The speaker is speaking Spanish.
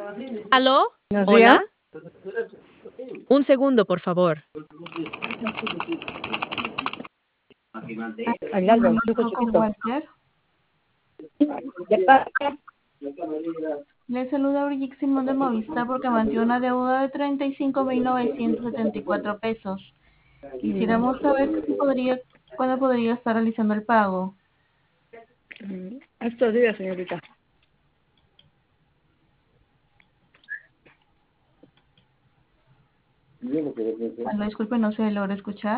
¿Aló? Buenos días. ¿Hola? Un segundo, por favor. Aguinaldo, un truco Manejo con chiquito. Walter. ¿Qué pasa? Le saluda Brigitte Simón de Movistar porque mantiene una deuda de 35.974 pesos. Quisiéramos saber cuándo podría estar realizando el pago. Estos días, señorita. Disculpe, no se logra escuchar.